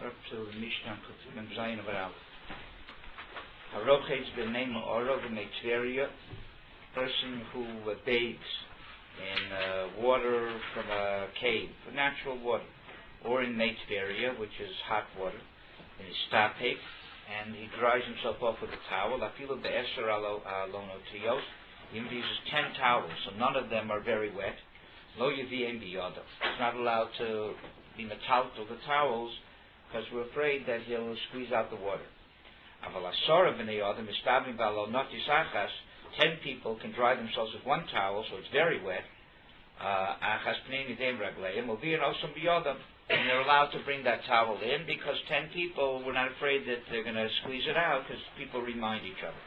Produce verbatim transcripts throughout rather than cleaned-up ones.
Up to the Mishnah Kutum and Zayin of Al. Harochetz b'nei ma'orov v'meitveria, person who uh, bathes in uh, water from a cave, natural water, or in meitveria, which is hot water, in his stapek, and he dries himself off with a towel. Afilu be'eser alonotiyos. He uses ten towels, so none of them are very wet. Lo yiviem biyado. He's not allowed to be metaltal the towels, because we're afraid that he'll squeeze out the water. Ten people can dry themselves with one towel, so it's very wet. Uh, and they're allowed to bring that towel in, because ten people, we're not afraid that they're going to squeeze it out, because people remind each other.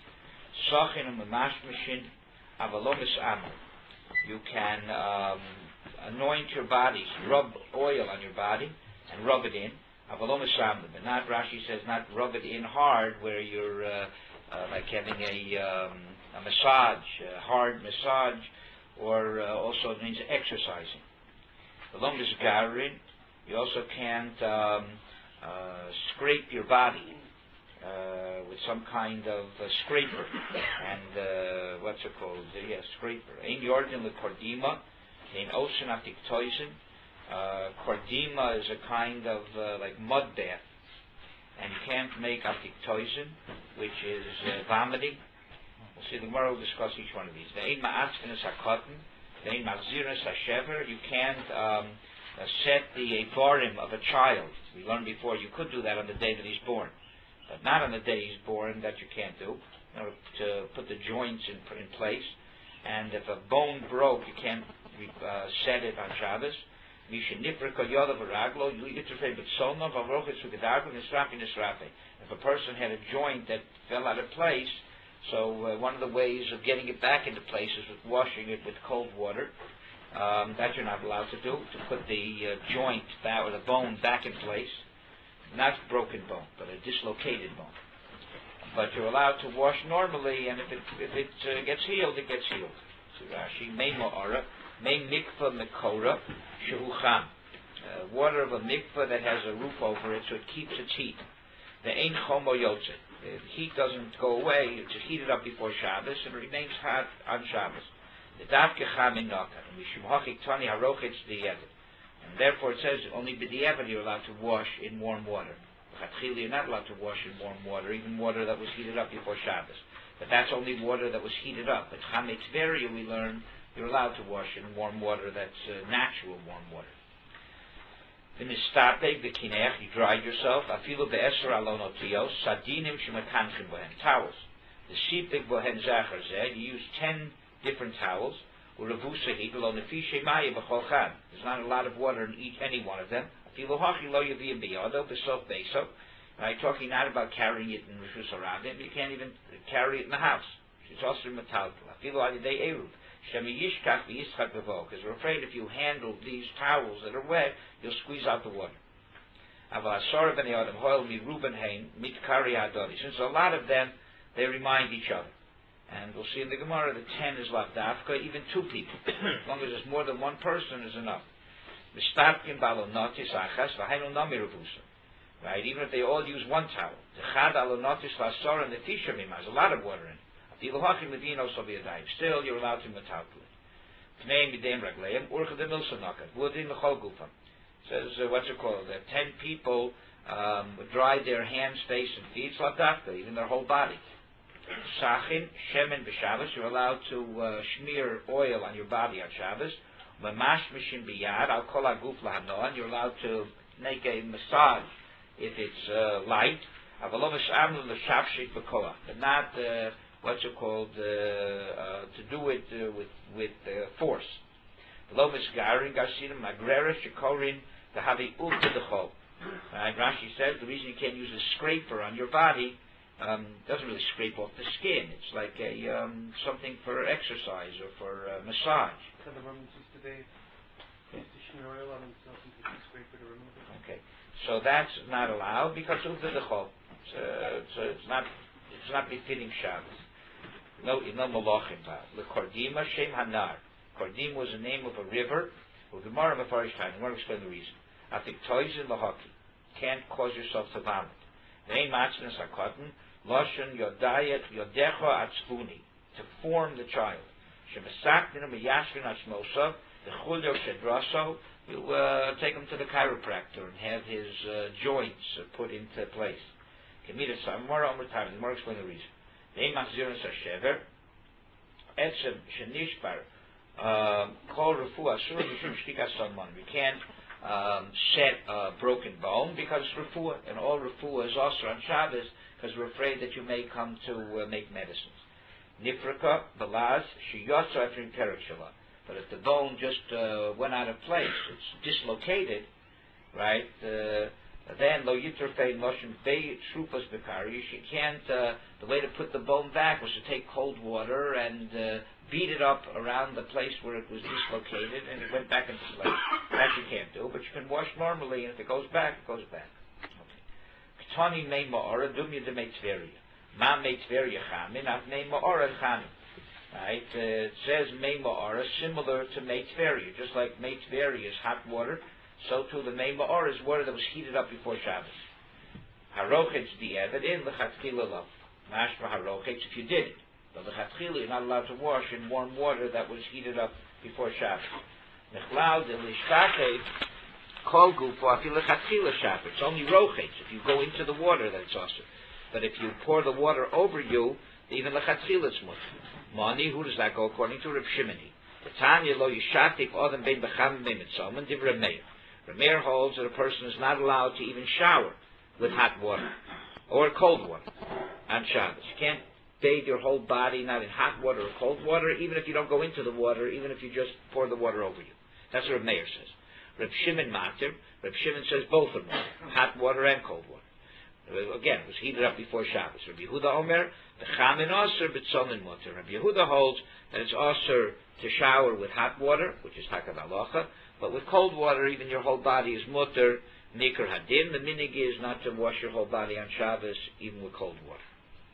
You can um, anoint your body, rub oil on your body, and rub it in. But not, Rashi says, not rub it in hard, where you're uh, uh, like having a, um, a massage, a hard massage, or uh, also it means exercising. You also can't um, uh, scrape your body uh, with some kind of uh, scraper. And uh, what's it called? Uh, yeah, scraper. Ein yordin lekordima, ein osen atik toisin. Uh, Kordima is a kind of uh, like mud bath, and you can't make atik toisin, which is uh, vomiting. We'll see, the Gemara will discuss each one of these. Ve'ein ma'atzkenes hakotten, ve'ein machziras hashever. You can't um, uh, set the avarim of a child. We learned before you could do that on the day that he's born, but not on the day he's born. That you can't do, in order to put the joints in, in place. And if a bone broke, you can't uh, set it on Shabbos. If a person had a joint that fell out of place, so uh, one of the ways of getting it back into place is with washing it with cold water. Um, that you're not allowed to do, to put the uh, joint back, or the bone back in place. Not broken bone, but a dislocated bone. But you're allowed to wash normally, and if it if it uh, gets healed, it gets healed. So Rashi, Meimo Ara, Mei Mikvah Mekora, Shehucham. Water of a mikvah that has a roof over it, so it keeps its heat. The Ein Chomo Yotze. The heat doesn't go away, it's heated up before Shabbos, and it remains hot on Shabbos. The Davke Cham in Naka, Mishum Hachik Tani Harochetz Di'evet. And therefore it says only B'di'evet you're allowed to wash in warm water. Chatchili, you're not allowed to wash in warm water, even water that was heated up before Shabbos. But that's only water that was heated up. But Chametz Veria, we learn, you're allowed to wash in warm water that's uh, natural warm water. In the stapek, the kinech, you dried yourself. Afilu be'eser alonotiyos, sadinim shematanchin bohen, towels. The shipik bohen zachar zeh, you use ten different towels. Urevusehi below nefishe maya b'chol chad. There's not a lot of water in each, any one of them. Afilu hachi lo yaviyim biyado, b'sof beso. Right, talking not about carrying it in Rishus Harabim, you can't even carry it in the house. It's also metaltal. Afilu alidei eruv. Because we're afraid if you handle these towels that are wet, you'll squeeze out the water. Since a lot of them, they remind each other. And we'll see in the Gemara that ten is lavdafka, even two people. As long as there's more than one person is enough. Right? Even if they all use one towel. There's a lot of water in it. Still, you're allowed to metaltal it. Says, uh, what's it called? That ten people um, dry their hands, face, and feet, even their whole body. Sachin, shemen b'Shabbos, you're allowed to uh, smear oil on your body on Shabbos. Mamash mishin biyad, al kol haguf lahanoan, you're allowed to make a massage if it's uh, light. But not uh, what's it called, uh, uh, to do it uh, with with uh, force. Rashi says the reason you can't use a scraper on your body um, doesn't really scrape off the skin. It's like a um, something for exercise or for uh, massage. So the Romans used to bathe, used to smear oil on themselves and take a scraper to remove it. Okay, so that's not allowed because of the dechol. So it's not it's not befitting Shabbos. No, no malachim. The Kordima Shem Hanar. Kordim was the name of a river. Well, Gemara Mefarish Time. I want to explain the reason. I think toys in lahaki. can't cause yourself to vomit. Vein matznas hakotan, loshen yodayet yodecho atzvuni, to form the child. Shemesakdinu miyashvin atzmosav, the chulyo shedraso, you uh, take him to the chiropractor and have his uh, joints uh, put into place. Kemida samar omer time. The more explain the reason. Vein machzirus hashever, etzem shenishbar, kol refu asur mishum shtikas salmon. We can't um, set a broken bone because it's refuah, and all refuah is also on Shabbos because we're afraid that you may come to uh, make medicines. Nifrika balaz shiyotza after perek shalah. But if the bone just uh, went out of place, it's dislocated, right? Uh, then lo yitrafei moshim bei trupas bekari. She can't. Uh, the way to put the bone back was to take cold water and uh, beat it up around the place where it was dislocated, and it went back into place. That you can't do, but you can wash normally, and if it goes back, it goes back. Ketani mei ma'ora dumya de mei tveria. Ma mei tveria chamin av mei ma'ora chamin. Right? Uh, it says mei ma'ora, similar to mei tveria. Just like mei tveria is hot water, so too the mei ma'ora is water that was heated up before Shabbos. Harochetz di'evet in lechatchila lo. Mashma harochetz if you did it. But lechatchila you're not allowed to wash in warm water that was heated up before Shabbos. Nechlal de lishtate kol gufo afi lechatchila Shabbos. It's only rochetz if you go into the water that it's also. But if you pour the water over you, even lechatchila it's mutter. Mani, who does that go according to Reb Shimoni? The Tanya lo yishatik odem bein b'cham bein mitzomen div Reb Meir. Reb Meir holds that a person is not allowed to even shower with hot water or cold water on Shabbos. You can't bathe your whole body, not in hot water or cold water, even if you don't go into the water, even if you just pour the water over you. That's what Reb Meir says. Reb Shimon matir. Reb Shimon says both are mutter, hot water and cold water. Again, it was heated up before Shabbos. Rabbi Yehuda Omer, the chamin aser b'tzomin mutter. Rabbi Yehuda holds that it's aser to shower with hot water, which is takad halacha, but with cold water, even your whole body is mutter. Nikar hadin. The minig is not to wash your whole body on Shabbos, even with cold water.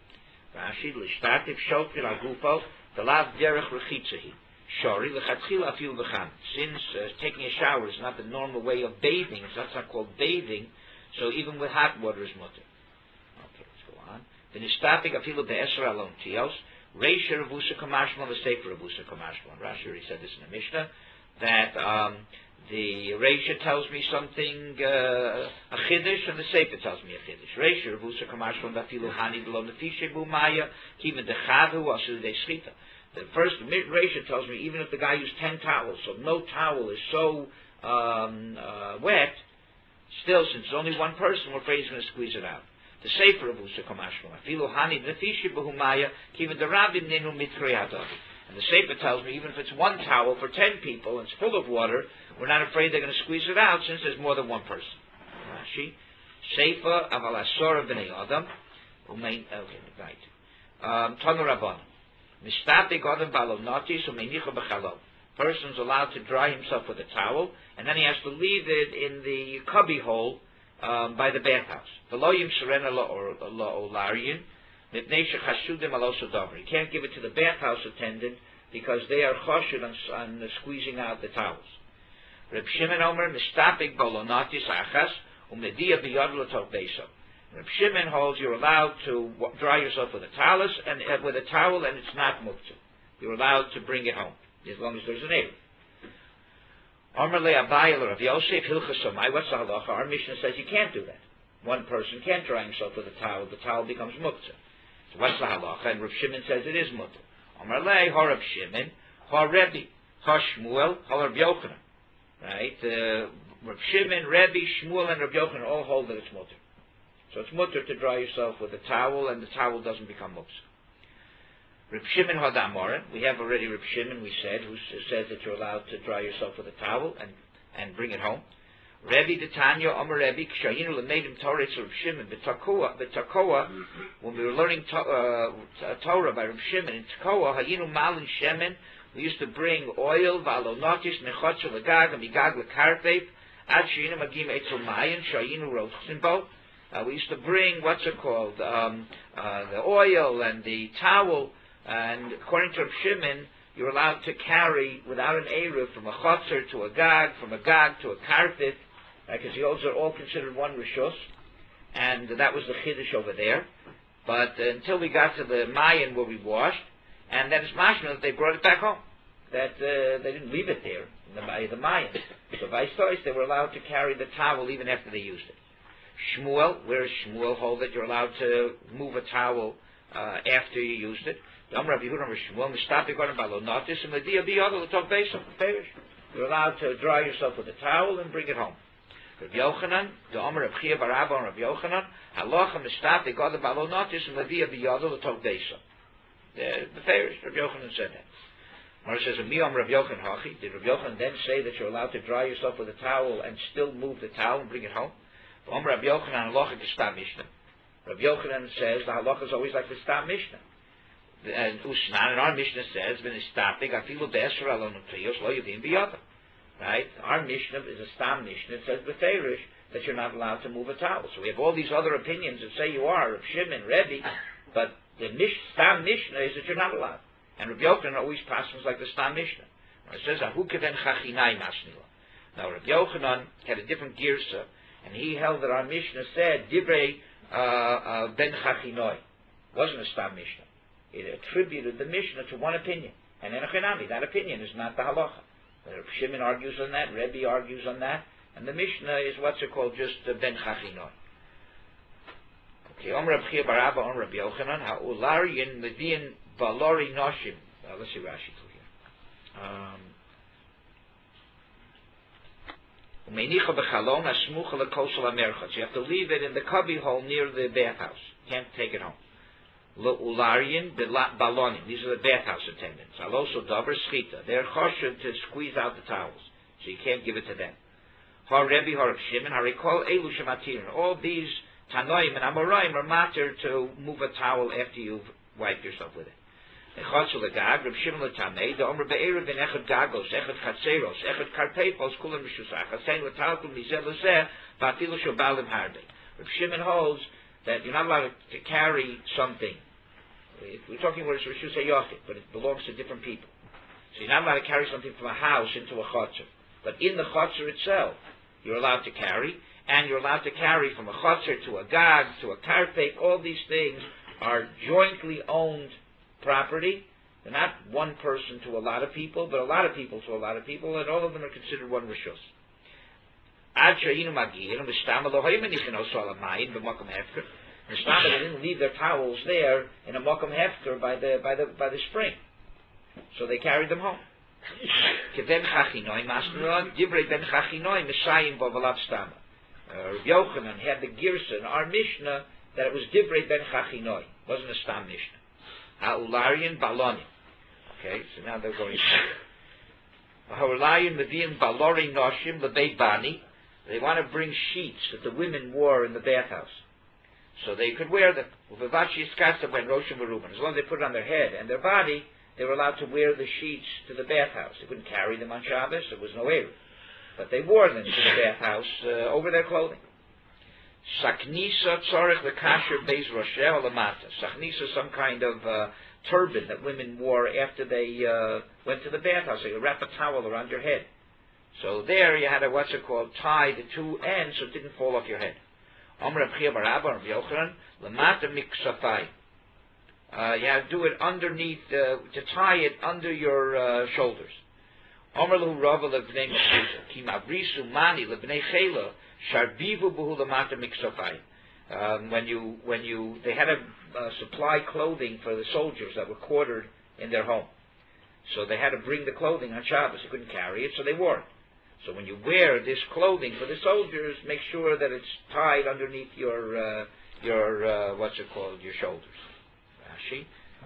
Rashi l'shtatif shokir agufo delav derech rechitzahi. Shori l'chatchil afil b'cham. Since uh, taking a shower is not the normal way of bathing, so that's not called bathing. So even with hot water is mutter. Okay, let's go on. The nistapik afilu be'eser alon tios. Reisha revusa kamashma v'sefer revusa kamashma. Rashi already said this in the Mishnah, that um, the Reisha tells me something, uh, a chiddush, and the Sefer tells me a chiddush. Reisha revusa kamashma v'afilu hani v'lo nefishe b'umaya kiven dechavu asu de schita. The first Reisha tells me even if the guy used ten towels, so no towel is so um, uh, wet, still, since it's only one person, we're afraid he's going to squeeze it out. The Sefer of Usa Kamashma. Afilu Hani Nefishi Behumaya Kiven the Rabbin Nenu Mitriyadavi. And the Sefer tells me even if it's one towel for ten people and it's full of water, we're not afraid they're going to squeeze it out since there's more than one person. Rashi Sefer Aval Asor B'nei Adam. Okay, right. Tanu Rabban. Mistapik Adam Balonatis Umenicha B'Chalom. Person's allowed to dry himself with a towel, and then he has to leave it in the cubby hole um, by the bathhouse. He can't give it to the bathhouse attendant because they are choshed on, on squeezing out the towels. Reb Shimon Omer mistapik bolonatis achas umediya biyad l'tov beiso. Reb Shimon holds you're allowed to dry yourself with a towel and uh, with a towel, and it's not muktzah. You're allowed to bring it home as long as there's a neighbor. Amarle Abayel Rav Yosef Hilchas Somai. What's the halacha? Our Mishnah says you can't do that. One person can't dry himself with a towel. The towel becomes muktzah. So what's the halacha? And Rav Shimon says it is muktzah. Amarle Ha Rav Shimon, Ha Rebbe, Ha Shmuel, Ha Rav Yochanan. Right? Uh, Rav Shimon, Rebbe, Shmuel, and Rav Yochanan all hold that it's muktzah. So it's muktzah to dry yourself with a towel, and the towel doesn't become muktzah. Reb Shimon Hadamorin, we have already Reb Shimon, we said, who says that you're allowed to dry yourself with a towel and, and bring it home. Rebbe Detanya, Omer Rebbe, Kshayinu Lemedim Torah, it's Reb Shimon, B'Takoa, B'Takoa, when we were learning to, uh, Torah by Reb Shimon, in Takoa, Hayinu Malin Shemen, we used to bring oil, Valonotis, Nechotcha L'Gag, Amigag L'Karpef, Ad Shayinu Magim Eitzel Mayan, Shayinu Rochimbo. Uh, we used to bring, what's it called, um, uh, the oil and the towel. And according to Reb Shimon, you're allowed to carry without an Eruv from a Chotzer to a Gag, from a Gag to a Karpif, because he holds they're all considered one rishus, and that was the chiddush over there. But uh, until we got to the Mayan where we washed, and then it's mashma that they brought it back home. That uh, they didn't leave it there in the, the Mayan. So by choice they were allowed to carry the towel even after they used it. Shmuel, where is Shmuel hold that you're allowed to move a towel uh, after you used it? You're allowed to dry yourself with a towel and bring it home. Rabbi Yochanan, the Omer of Chia Barabba and Rabbi Yochanan, halacha mistati god balonotis and levia biyado l'tov beisa. The Farish, Rabbi Yochanan said that. Mara says, "Mi Omer Rabbi Yochanan hachi." Did Rabbi Yochanan then say that you're allowed to dry yourself with a towel and still move the towel and bring it home? Omer Rabbi Yochanan halacha gestam mishnah. Rabbi Yochanan says the halacha is always like the stam mishnah. And Usnan, and our Mishnah says, "V'nistapik afilu be'esher alonotiyos lo yudin biyada." Right? Our Mishnah is a stam Mishnah. It says b'feirish that you're not allowed to move a towel. So we have all these other opinions that say you are, Reb Shimon, Rebbe, but the mish, stam Mishnah is that you're not allowed. And Rabbi Yochanan always passes like the stam Mishnah. It says ahu keven chachinai masnila. Now Rabbi Yochanan had a different girsa, and he held that our Mishnah said divrei uh, uh, ben chachinoi. Wasn't a stam Mishnah. It attributed the Mishnah to one opinion. And in a chinami, that opinion is not the halacha. Reb Shimon argues on that, Rebbe argues on that, and the Mishnah is what's it called, just uh, ben chachinoi. Okay, Om Reb Chia Barabba, Om Reb Yochanan, ha'ulariyin median balori noshim. Uh, let's see Rashi through here. Umenicha b'chalon asmucha lekosel amerchot. You have to leave it in the cubby hole near the bathhouse. Can't take it home. Ularian balonim. These are the bathhouse attendants. Also davar schita. They're choshev to squeeze out the towels, so you can't give it to them. Har Rebbe, Har Shimon, Harikol elu shematirin. All these tanoim and amoraim are matter to move a towel after you've wiped yourself with it. Echotzel legag, Reb Shimon letamei, the Omer be'erev in echad gagos, echad chatzeros, echad karpepos, kulam mishusach. Hasein letalkum mizel lezeh, va'afilu shobalim harbe. Reb Shimon holds that you're not allowed to carry something. If we're talking where it's Rishus HaYochid, but it belongs to different people. So you're not allowed to carry something from a house into a chotzer. But in the chotzer itself, you're allowed to carry, and you're allowed to carry from a chotzer to a gag, to a karpek. All these things are jointly owned property. They're not one person to a lot of people, but a lot of people to a lot of people, and all of them are considered one Rishus. Ad she'inu magir, Mistama lo hayim nichnos al hamayim b'makom hefker. Mistama, they didn't leave their towels there in a makom hefker by the by the by the spring, so they carried them home. Keven chachinoi masnurad divrei ben chachinoi misayim b'valav stama. Rabbi Yochanan had the girsa in our Mishnah that it was divrei ben chachinoi, wasn't a stam Mishnah. Ha'ularian balonim. Okay, so now they're going. Ha'ularian meviim balori noshim lebei bani. They want to bring sheets that the women wore in the bathhouse, so they could wear them. As long as they put it on their head and their body, they were allowed to wear the sheets to the bathhouse. They couldn't carry them on Shabbos; there was no eruv, but they wore them to the bathhouse uh, over their clothing. Saknisa tzorich lekasher beis rosheh olamata. Saknisa, some kind of uh, turban that women wore after they uh, went to the bathhouse. So you wrap a towel around your head. So there you had to, what's it called, tie the two ends so it didn't fall off your head. Omer Reb Chia Barabba, Reb Yochanan, lamata miksafai. You have to do it underneath, uh, to tie it under your uh, shoulders. Omer Lahu Rava lebnei Mechila, ki mavrisu mani lebnei Chela, sharbivu buhu lamata miksafai. When you, when you, they had to uh, supply clothing for the soldiers that were quartered in their home. So they had to bring the clothing on Shabbos. They couldn't carry it, so they wore it. So when you wear this clothing for the soldiers, make sure that it's tied underneath your, uh, your uh, what's it called, your shoulders. Rashi.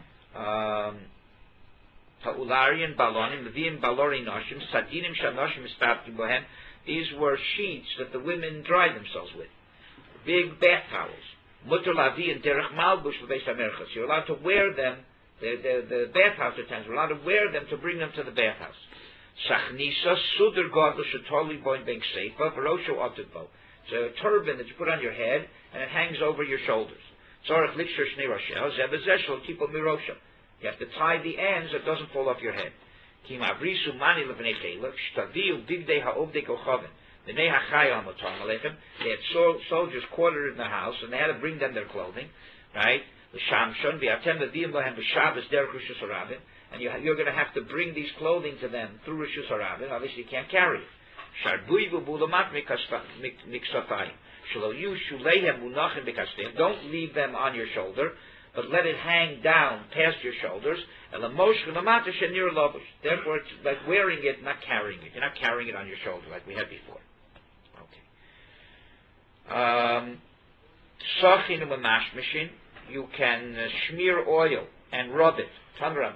Ha'ularian balonim, leviim balori noshim, sadinim shanoshim istapkim bohem. These were sheets that the women dried themselves with. Big bath towels. Mutter lavi and derech malbush v'beis hamerchas. You're allowed to wear them. The, the, the bathhouse attendants were allowed to wear them to bring them to the bathhouse. Sachnisa suder gadol shetoli boin ben seifa v'rosho otidbo. It's a turban that you put on your head and it hangs over your shoulders. Tzorach likshur shnei roshel zebezeh shel tipo mirosha. You have to tie the ends so it doesn't fall off your head. Ki mavrisu mani levnei chelak shtaviu digdei ha'ovdei kochaven. The Nei HaChayim Otam Alechem. They had sol- soldiers quartered in the house, and they had to bring them their clothing, right? The Shamshon, V'atem V'dim Lahem B'Shabbos Derech Rishus HaRabim, and you, you're going to have to bring these clothing to them through Rishus HaRabim. Obviously, you can't carry it. Sharbui V'Bulamat Miksatayim. Shelo Yu Shuleihem Munachim B'Kastayim. Don't leave them on your shoulder, but let it hang down past your shoulders. Therefore, it's like wearing it, not carrying it. You're not carrying it on your shoulder like we had before. Okay. Um, you can uh, smear oil and rub it. You're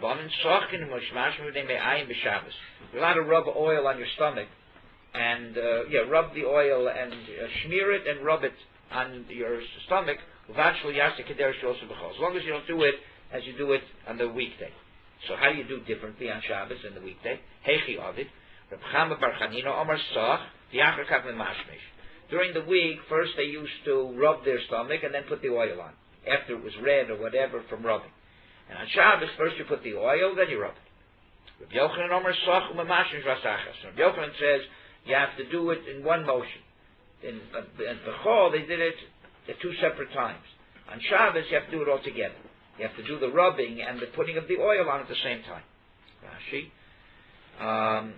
allowed to rub oil on your stomach, and uh, yeah, rub the oil and uh, smear it and rub it on your stomach. As long as you don't do it as you do it on the weekday. So how do you do differently on Shabbos and the weekday? Heichi Ovid, Reb Chama Bar Chanina Omar Sach, V'achar Kav Memashmish. During the week, first they used to rub their stomach and then put the oil on, after it was red or whatever from rubbing. And on Shabbos, first you put the oil, then you rub it. Reb Yochanan Omar Sach Memashmish Rasachas. Reb Yochanan says you have to do it in one motion. In uh, the Chol, they did it at two separate times. On Shabbos, you have to do it all together. You have to do the rubbing and the putting of the oil on at the same time. Rashi. Um,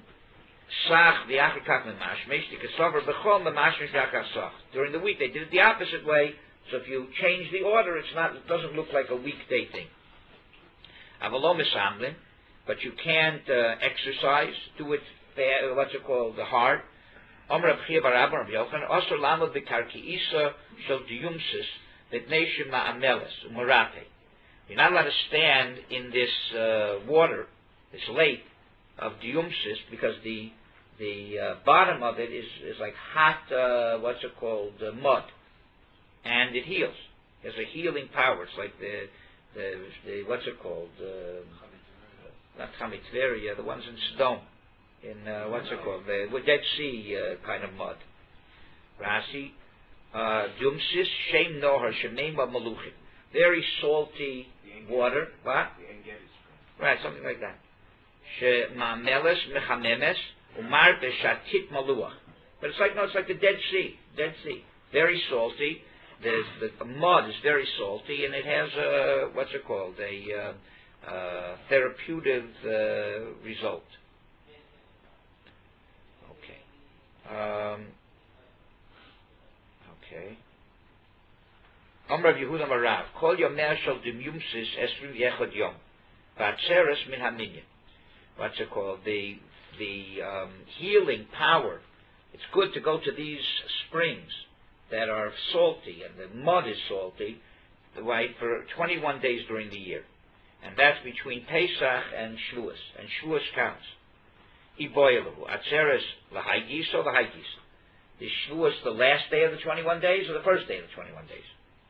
During the week, they did it the opposite way. So if you change the order, it's not. It doesn't look like a weekday thing. But you can't uh, exercise. Do it. What's it called? The hard. You're not allowed to stand in this uh, water, this lake of diumsis, because the the uh, bottom of it is, is like hot, uh, what's it called, uh, mud, and it heals. It has a healing power. It's like the the, the what's it called, uh, not Chametveria, the ones in stone, in uh, what's it called, the Dead Sea uh, kind of mud. Rasi, diumsis shem nohar shemema maluchim. Very salty water. What? Right, something like that. She'ma'meles mechamemes umar beshatit maluach. But it's like, no, it's like the Dead Sea. Dead Sea. Very salty. The, the, the mud is very salty, and it has a, what's it called, a uh, uh, therapeutic uh, result. Okay. Um, okay. Amrav Yehuda Marav, Kol Yomer Shel Dimyumsis Esrim Yechad Yom, V'atzeres Min Haminyan. What's it called? The the um, healing power. It's good to go to these springs that are salty, and the mud is salty, right, for twenty-one days during the year, and that's between Pesach and Shavuos, and Shavuos counts. Iboyelahu Atzeres L'Haigis or L'Haigis. Is Shavuos the last day of the twenty-one days or the first day of the twenty-one days?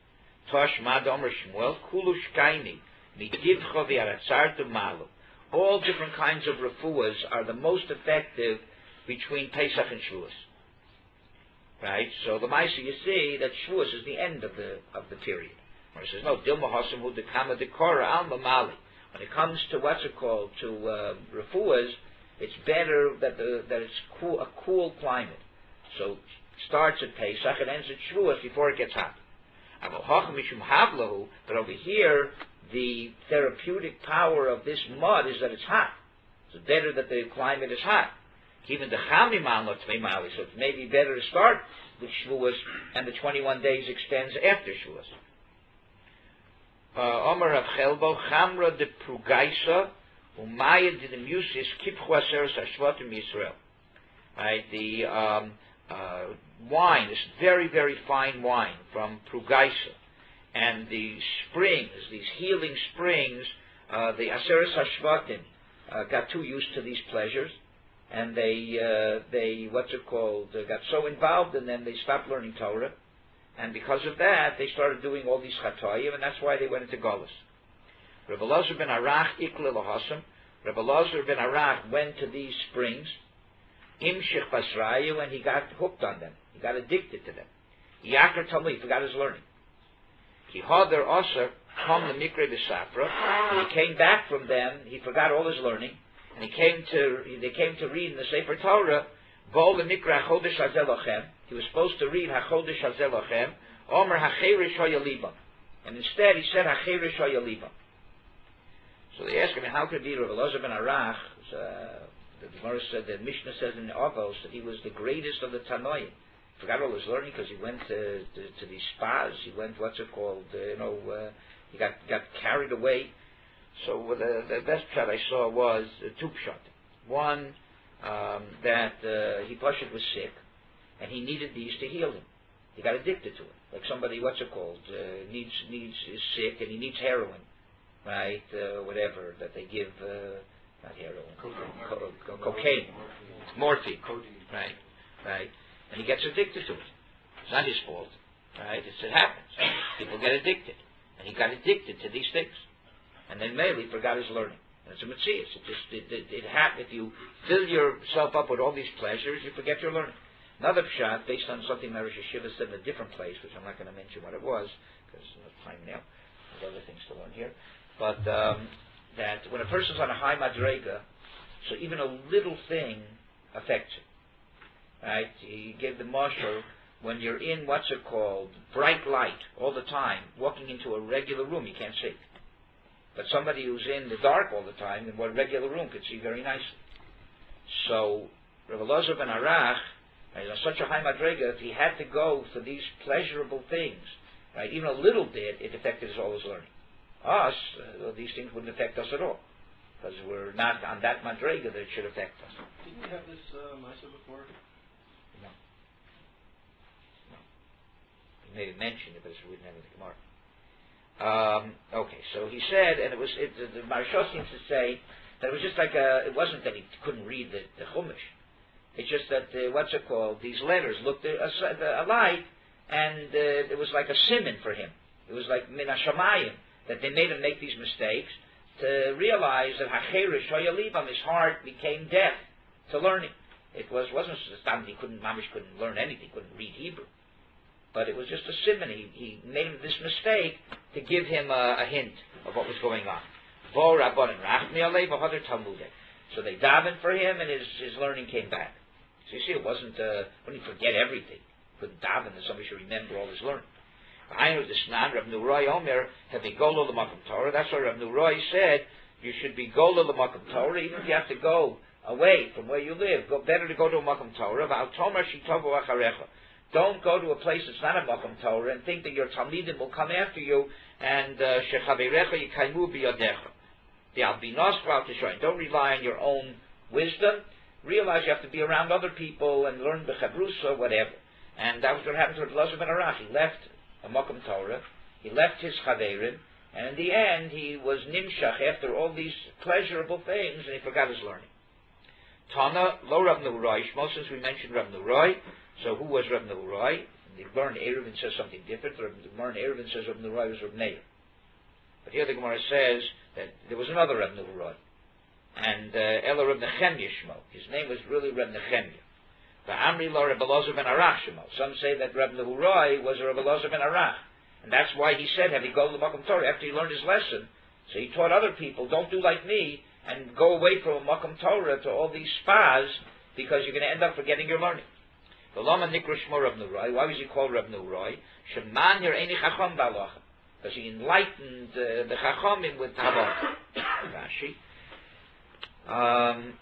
All different kinds of refuahs are the most effective between Pesach and Shavuos. Right? So the Maisa, you see that Shavuos is the end of the of the period. When it says, no, Dilma Hasam Hu Dekama Dekora Alma Mali. When it comes to what's it called, to uh, refuahs, it's better that the that it's cool, a cool climate. So it starts at Pesach and ends at Shavuos before it gets hot. But over here, the therapeutic power of this mud is that it's hot. It's better that the climate is hot. Even the Chamiman of Tmeimali, so it may be better to start with Shavuos, and the twenty-one days extends after Shavuos. Omer of Chelbo, Chamra de Prugaisa, Umaya de Musis, Kipchu Aseres Hashvatim Yisrael. Right, the um, uh, wine, this very, very fine wine from Prugaisa, and the springs, these healing springs, uh, the Aseres Hashvatim uh, got too used to these pleasures, and they, uh, they what's it called, uh, got so involved in them, they stopped learning Torah, and because of that, they started doing all these Chatoyim, and that's why they went into Golus. Rebbe Elazar ben Arach Ikle Lahasam, Rebbe Elazar ben Arach went to these springs, Imshich Basraya, when he got hooked on them. He got addicted to them. Yakar Talmud, he forgot his learning. He had their Aser come the Mikre B'Safra. When he came back from them, he forgot all his learning, and he came to they came to read in the Sefer Torah. Vol Nikra Chodesh Hazeh Lochem. He was supposed to read HaChodesh Hazeh Lochem. Omer HaCherish HaYalibam. And instead he said HaCherish HaYalibam. So they asked him, how could it be Rav Elazar ben Arach? Uh, the Gemara said, the Mishnah says in Avos that he was the greatest of the Tanoim. Forgot all his learning because he went to, to, to these spas. He went, what's it called? Uh, you know, uh, he got got carried away. So uh, the, the best shot I saw was uh, two shot. One, um, that uh, he Pashut was sick, and he needed these to heal him. He got addicted to it. Like somebody, what's it called? Uh, needs needs is sick and he needs heroin, right? Uh, whatever that they give, uh, not heroin, cocaine, co- co- cocaine. morphine, codeine, right, right. And he gets addicted to it. It's not his fault, right? It's, it happens. People get addicted, and he got addicted to these things, and then mainly forgot his learning. And it's a mitzvah. It just it, it, it happens. If you fill yourself up with all these pleasures, you forget your learning. Another pshat, based on something Marish Yeshiva said in a different place, which I'm not going to mention what it was, because there's no time now. There's other things to learn here. But um, that when a person's on a high madrega, so even a little thing affects him. Right? He gave the marshal, when you're in, what's it called, bright light all the time, walking into a regular room, you can't see. But somebody who's in the dark all the time, in one regular room, could see very nicely. So, Rav Elazar ben Arach, right, on such a high madrega, if he had to go for these pleasurable things, right, even a little bit, it affected his all his learning. Us, uh, well, these things wouldn't affect us at all, because we're not on that madrega that it should affect us. Didn't we have this uh, Maisa before? No. No. He may have mentioned it, but we didn't have it in the Gemara. Um, okay, so he said, and it was, it, the, the Maharsha seems to say that it was just like a, it wasn't that he couldn't read the, the Chumash. It's just that, uh, what's it called, these letters looked uh, alike, and uh, it was like a simon for him. It was like min hashamayim, that they made him make these mistakes to realize that hacherish hoyalibam, his heart became deaf to learning. It was, wasn't just that he couldn't, mamish couldn't learn anything, couldn't read Hebrew. But it was just a simon. He, he made him this mistake to give him a, a hint of what was going on. Vo rabbanan rachmi alei v'hodar talmudei. So they davened for him, and his, his learning came back. So you see, it wasn't, uh, wouldn't he forget everything? Couldn't daven that somebody should remember all his learning. I know this nan, Rav Nurai Omer, have a golo l'makom Torah. That's why Rav Nurai said, you should be golo l'makom Torah, even if you have to go away from where you live. Go, better to go to a makom Torah. V'al tomer shitovu acharecha. Don't go to a place that's not a makom Torah and think that your talmidim will come after you and shechaverecha yikaimu biyadecha. The albinos v'al tishoyin. Don't rely on your own wisdom. Realize you have to be around other people and learn the chavrusa, whatever. And that was what happened to Rav Elazar ben Arach. He left a makom Torah. He left his chaverim, and in the end he was nimshach after all these pleasurable things, and he forgot his learning. Tana lo Rav Nurai. Since we mentioned Rav Nurai. So who was Rav Nurai? The Gemara in Eruvin says something different. The Gemara in Eruvin says Rav Nurai was Rav Meir. But here the Gemara says that there was another Rav Nurai. And Ela Rav Nechemya Shmo. His name was really Rav Nechemya. The Amri lo Rav Elazar ben Arach Shmo. Some say that Rav Nurai was Rav Elazar ben Arach. And that's why he said, have you go to the Makom Torah after he learned his lesson. So he taught other people, don't do like me and go away from a Makom Torah to all these spas, because you're going to end up forgetting your learning. The Lama Nikra Shmo Rav Nurai. Why was he called Rav Nurai? Sheman yer eini chacham b'halacha. Because he enlightened uh, the chachamim with halacha. Rashi. Um,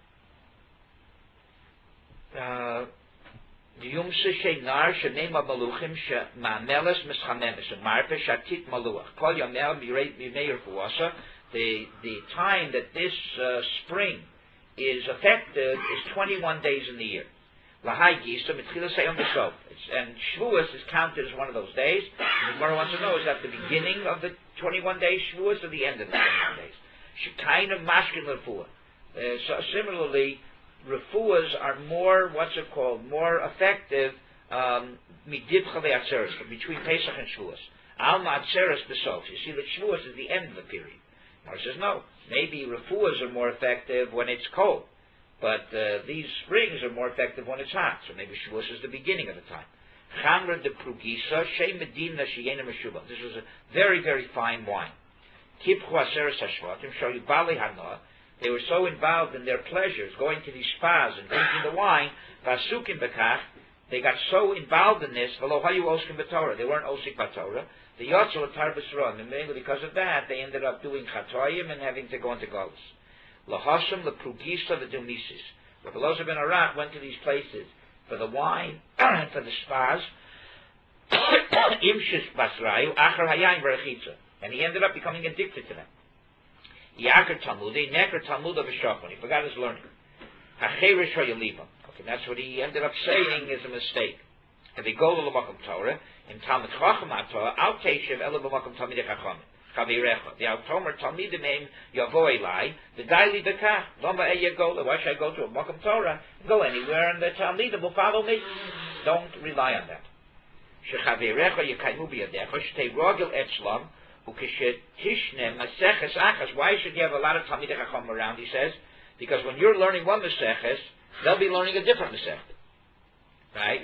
uh, Yumse sheinar shenema maluchim she'ma'meles mischamemes marpe shatit maluach kol yamel b'meir fuasa. The the time that this uh, spring is effective is twenty-one days in the year. Lahai Gisa, Mitchila Seyom B'Sov. And Shavuos is counted as one of those days. The Gemara wants to know, is that the beginning of the twenty-one days Shavuos or the end of the twenty-one days? Shekind of Mashkin Refuah. Uh, so similarly, Refuahs are more, what's it called, more effective Midib Chavei Atzeres, between Pesach and Shavuos. Alma Atzeres B'Sov. You see that Shavuos is the end of the period. Gemara says, no. Maybe Refuahs are more effective when it's cold. But uh, these springs are more effective when it's hot. So maybe Shavuos is the beginning of the time. Chamra de Prugisa, Shei Medina Sheyena Meshuba. This was a very, very fine wine. Tipchu Aseres Hashvatim, show you Bali Hana. They were so involved in their pleasures, going to these spas and drinking the wine, vasukim bekach, they got so involved in this, v'lo hayu oskim b'Torah, they weren't osik b'Torah, the yotzel atar b'sron, and mainly because of that, they ended up doing chatoyim and having to go into galus. Lahashim leprugisa v'dumisis. Rabbi Elazar ben Arat went to these places for the wine, for the spas, imshis basrayu, achar hayayim v'rechitza, and he ended up becoming addicted to them. Yakar Talmudi, Nekar Talmud of Shachon. He forgot his learning. Hacherish Hayalibam. Okay, that's what he ended up saying is a mistake. If he go to the Makom Torah, in Talmud Chacham Torah, Al Teshev Ela B'Makom Talmid Chacham. Chavirecha. The Altomer Talmidim Name Yavo Elai. The Daily Bekach. Loma Eyagola. Why should I go to a Makom Torah? Go anywhere, and the Talmidim will follow me. Don't rely on that. Shechavirecha Yekaimu B'Yadecha. Shtei Rogel Etzlam. Why should you have a lot of Talmidei Chacham around, he says? Because when you're learning one Maseches, they'll be learning a different Masech. Right?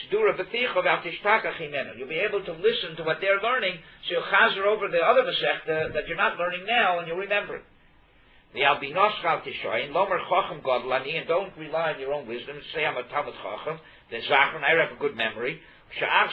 You'll be able to listen to what they're learning, so you'll chazer over the other Masech that you're not learning now, and you'll remember it. The Albinos Chal Tishoyin, Lomer Chacham Godlani, and don't rely on your own wisdom. Say I'm a Talmud Chacham, the Zachron, I have a good memory. I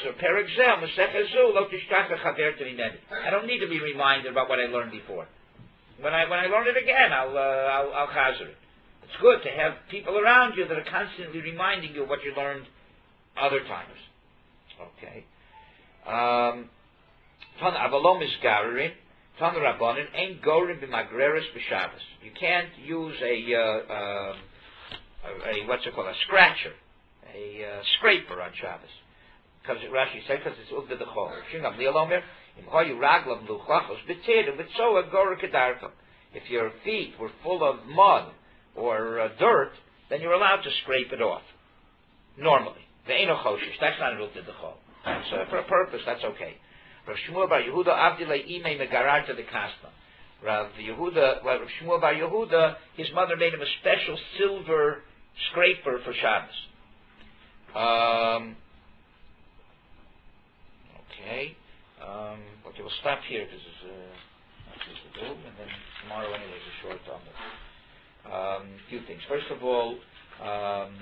don't need to be reminded about what I learned before. When I when I learn it again, I'll uh, I'll, I'll chazer it. It's good to have people around you that are constantly reminding you of what you learned other times. Okay. Um, Tan avalom is garin. Tan rabbanin ain't gorin b'magreres b'Shabbos. You can't use a, uh, uh, a what's it called, a scratcher, a uh, scraper on Shabbos. Because Rashi said, because it's uvda dechol. Shingam lialomer, im hoyu raglam luchachos b'tzedim b'tzoa gora kedarko. If your feet were full of mud or uh, dirt, then you're allowed to scrape it off. Normally. Ve'eno choshish. That's not an uvda dechol. That's uh, for a purpose, that's okay. Rav Shmuel bar Yehuda avdilei imei megararta de kasma. Rav Yehuda, well, Rav Shmuel bar Yehuda, his mother made him a special silver scraper for Shabbos. Um... Okay, um, okay, we'll stop here because there's uh, nothing to do, and then tomorrow anyway is a short time. Um, a few things. First of all, um,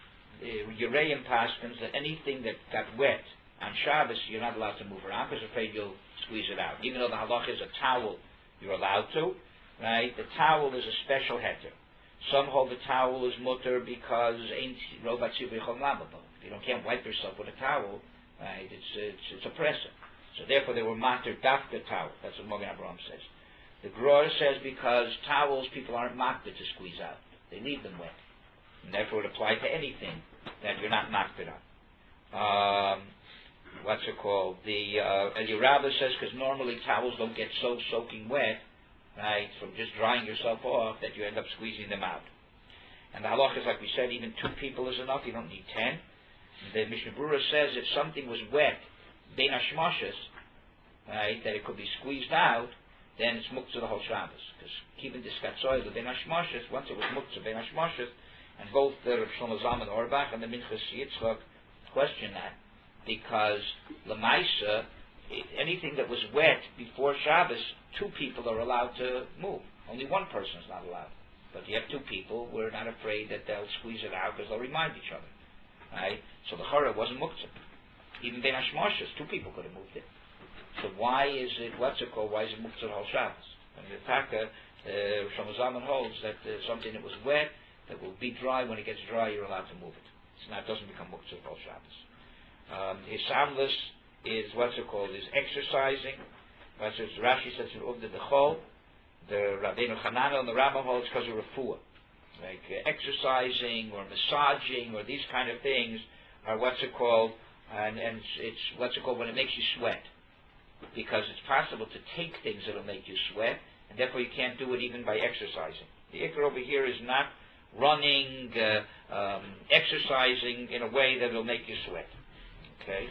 Yereim paskins that anything that got wet on Shabbos you're not allowed to move around because afraid you'll squeeze it out. Even though the halach is a towel, you're allowed to, right? The towel is a special heter. Some hold the towel is mutter because ain't robat sibichol lamabo. You don't can't wipe yourself with a towel. Right, it's, it's it's oppressive. So therefore they were mater dafka towel. That's what Mogen Abraham says. The Gror says because towels people aren't makbid to squeeze out. They leave them wet. And therefore it applies to anything that you're not makbid on. Um, what's it called? The uh, Eli Rabbah says because normally towels don't get so soaking wet, right, from just drying yourself off that you end up squeezing them out. And the halach is like we said, even two people is enough. You don't need ten. The Mishnah Berurah says if something was wet, bein hashmoshes, right, that it could be squeezed out, then it's muktzah the whole Shabbos. Because keeping this katzoy, the bein hashmoshes, once it was muktzah bein hashmoshes, and both the Rav Shlomo Zalman Auerbach and the Minchas Yitzchak question that, because lemaisa, anything that was wet before Shabbos, two people are allowed to move. Only one person is not allowed. But you have two people, we're not afraid that they'll squeeze it out because they'll remind each other. Right? So the chara wasn't muktzah. Even ben hashmoshes, two people could have moved it. So why is it, what's it called, why is it muktzah whole Shabbos? And the Taka, uh, Shlomo Zalman holds that uh, something that was wet, that will be dry, when it gets dry, you're allowed to move it. So now it doesn't become muktzah whole Shabbos. Um, his samlis is, what's it called, is exercising. What's it, Rashi says in Uvda Dechol, the Rabbeinu Hananel and the Rambam holds because of refuah. Like uh, exercising or massaging or these kind of things are what's it called, and, and it's, it's what's it called when it makes you sweat, because it's possible to take things that'll make you sweat, and therefore you can't do it even by exercising. The ikar over here is not running, uh, um, exercising in a way that will make you sweat. Okay,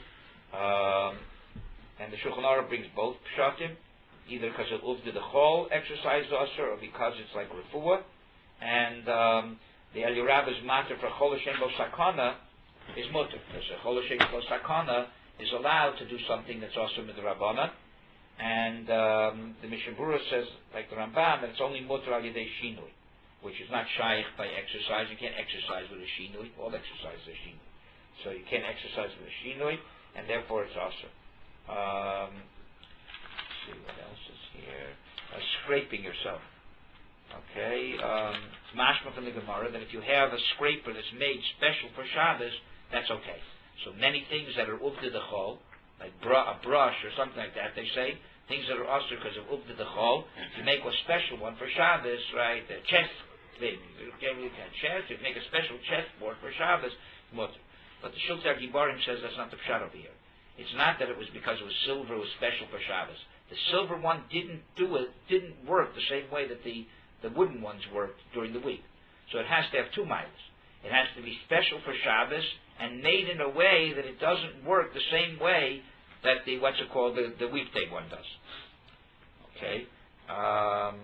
um, and the Shulchan Aruch brings both pshatim, either because of uvda dechol exercise asur, or because it's like refuah. And um, the Eli Rabbah's matter for Chol Hashem Lo Sakana is mutter. Because Chol Hashem Lo Sakana is allowed to do something that's also midrabanan. And um, the Mishnah Berurah says, like the Ramban, that it's only mutter al yedei shinui. which is not shaykh by exercise. You can't exercise with a shinui. All exercise is a shinui. So you can't exercise with a shinui, and therefore it's also. Um, let's see what else is here. Uh, scraping yourself. Okay. Um, it's mashma from the Gemara that if you have a scraper that's made special for Shabbos, that's okay. So many things that are uvda the chol, like br- a brush or something like that, they say, things that are usher because of uvda the chol, you make a special one for Shabbos, right? A chest thing. You can't really have chest, you make a special chessboard for Shabbos, mutter. But the Shultzar Gibarim says that's not the pshat over here. It's not that it was because it was silver, it was special for Shabbos. The silver one didn't do it, didn't work the same way that the, the wooden ones worked during the week. So it has to have two miles. It has to be special for Shabbos and made in a way that it doesn't work the same way that the, what's it called, the, the weekday one does. Okay? Um,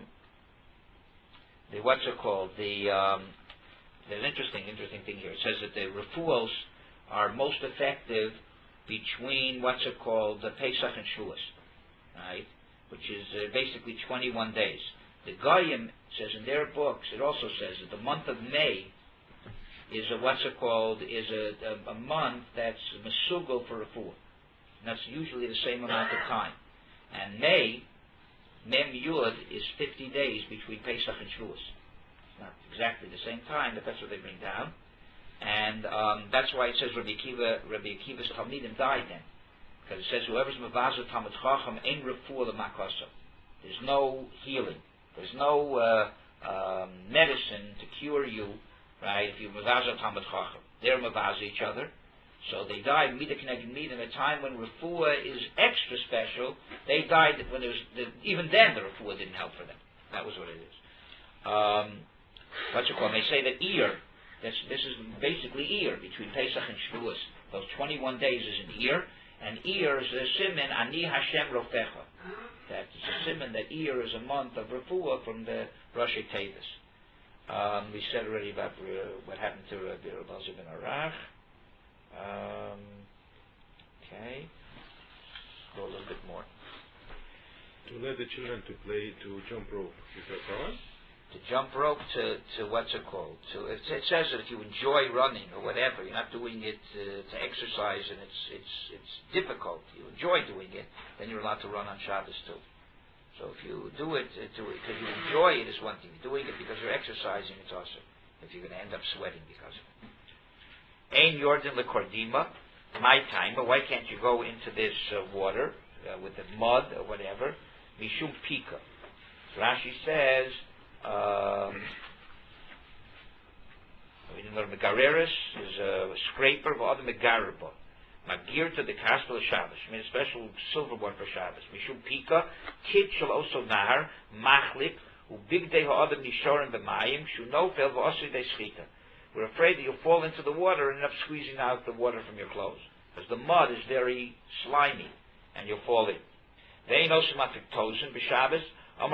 the, what's it called, the, um, there's an interesting, interesting thing here. It says that the refuos are most effective between, what's it called, the Pesach and Shavuos, right? Which is uh, basically twenty-one days. The Goyim says in their books, it also says that the month of May is a, what's it called, is a, a, a month that's mesugal for refuah. And that's usually the same amount of time. And May, Mem Yud, is fifty days between Pesach and Shavuos. Not exactly the same time, but that's what they bring down. And um, that's why it says Rabbi Akiva, Rabbi Akiva's Talmidim died then. Because it says, whoever's Mavaza Talmud Chacham ein refuah l'makasa. There's no healing. There's no uh, um, medicine to cure you, right, if you're Mavaza Talmud Chacham. They're Mavaza each other. So they died Mida K'neged Mida in a time when refuah is extra special. They died when there was, the, even then the refuah didn't help for them. That was what it is. Um, what's it called? They say that Iyar, this, this is basically Iyar, between Pesach and Shavuos. Those twenty-one days is an Iyar, and Iyar is a siman, Ani Hashem Rofecha. That is a siman that Iyar is a month of refuah from the Rosh Tevis. Um, we said already about uh, what happened to Rabbi Elazar ben Arach. Um, okay. Let's go a little bit more. To let the children to play, to jump rope, is that wrong? To jump rope, to, to what's it called? To it, it says that if you enjoy running or whatever, you're not doing it uh, to exercise, and it's it's it's difficult. You enjoy doing it, then you're allowed to run on Shabbos too. So if you do it uh, do it because you enjoy it is one thing. Doing it because you're exercising, it's also. If you're going to end up sweating because of it. Ein Yordan lekordima, my time. But why can't you go into this uh, water uh, with the mud or whatever? Mishum pika. Rashi says. Um, we didn't learn Megareris is a scraper of other Megareba. Magir to the Kastel of Shabbos. I mean a special silver one for Shabbos. Mishum Pika, Kid shall also Nahar, Machlik, who big day ha'adam nishorim b'mayim, shunofel v'osri de schita. We're afraid that you'll fall into the water and end up squeezing out the water from your clothes. Because the mud is very slimy, and you'll fall in. They ain't also mafik tozen b'Shabbos. That's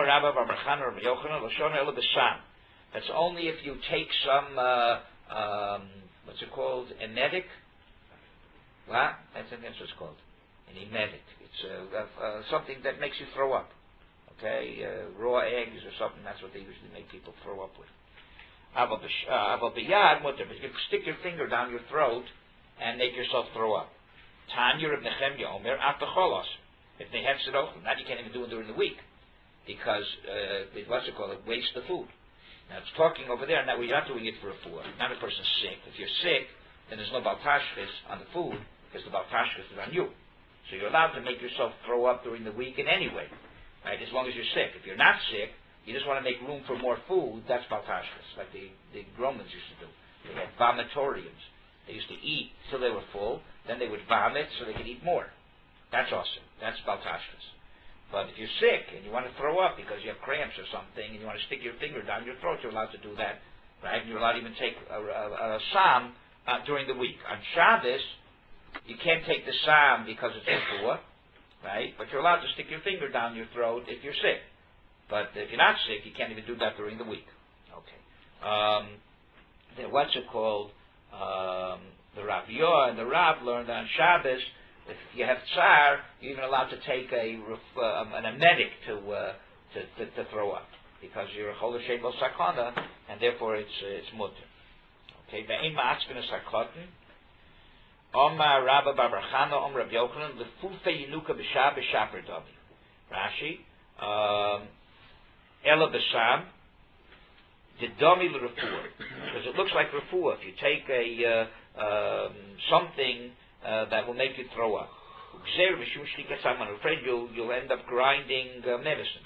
only if you take some, uh, um, what's it called, emetic? What? That's, that's what it's called. An emetic. It's uh, uh, something that makes you throw up. Okay? Uh, raw eggs or something, that's what they usually make people throw up with. But you stick your finger down your throat and make yourself throw up. Tanya Reb Nechemya Omer, after cholos. If they have it open, that you can't even do it during the week. Because, uh, it, what's it called, it wastes the food. Now, it's talking over there, now we're not doing it for a food. Not a person's sick. If you're sick, then there's no baltashchis on the food, because the baltashchis is on you. So you're allowed to make yourself throw up during the week in any way, right, as long as you're sick. If you're not sick, you just want to make room for more food, that's baltashchis, like the, the Romans used to do. They had vomitoriums. They used to eat till they were full, then they would vomit so they could eat more. That's awesome. That's baltashchis. But if you're sick and you want to throw up because you have cramps or something and you want to stick your finger down your throat, you're allowed to do that, right? And you're allowed to even take a, a, a psalm uh, during the week. On Shabbos, you can't take the psalm because it's refuah, right? But you're allowed to stick your finger down your throat if you're sick. But if you're not sick, you can't even do that during the week. Okay. Um, then what's it called? Um, the Rav Yoah and the Rav learned on Shabbos. If you have tsar, you're even allowed to take a uh, an emetic to, uh, to, to to throw up. because you're a chol l'shem lo sakana, and therefore it's uh, it's mutter. Okay, ve'im ma'atzkin sakotin. Omar Rabba Bar Chana Om Rabbi Yochanan lefufe yinuka b'shah b'shaper dami. Rashi, um, ela b'sham the dami l'refuah, because it looks like refuah. If you take a uh, um, something uh, that will make you throw up, I'm afraid you'll you'll end up grinding uh, medicines.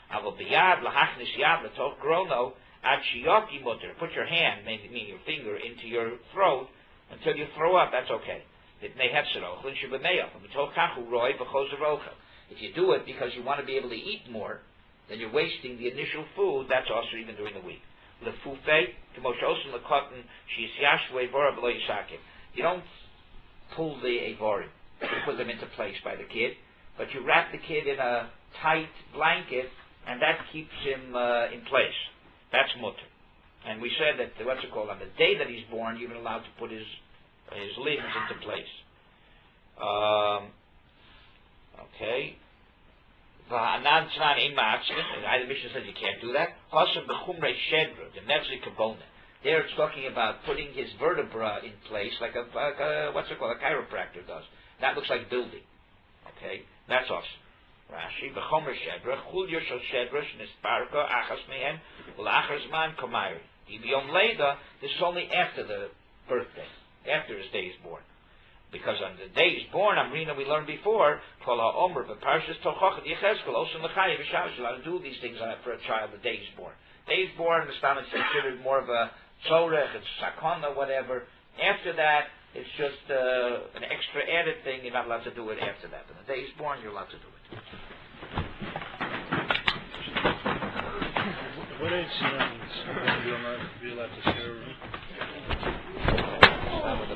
Put your hand, maybe mean your finger, into your throat until you throw up. That's okay. If you do it because you want to be able to eat more, then you're wasting the initial food. That's also even during the week. You don't pull the avorim, put them into place by the kid, but you wrap the kid in a tight blanket, and that keeps him uh, in place. That's mutter. And we said that, what's it called, on the day that he's born, you're even allowed to put his his limbs into place. Um, okay. The Mishnah says you can't do that. There it's talking about putting his vertebra in place, like a, like a what's it called, a chiropractor does. That looks like building. Okay, that's awesome. Rashi, b'chomer shedra, chul yoshel shedra, shnisparka, achas mehem, ulachar zman komayri. Dibiyom leda, this is only after the birthday, after his day is born. Because on the day he's born, Amrina, we learned before, kol ha'omer, b'parshas tochochet yechezkel, osun l'chayev v'shavish, you're allowed to do these things for a child the day he's born. The day he's born, the stam is considered more of a tzorech, it's sakana, whatever. After that, it's just uh, an extra added thing. You're not allowed to do it after that. But the day he's born, you're allowed to do it. What age um, will you not be allowed to serve?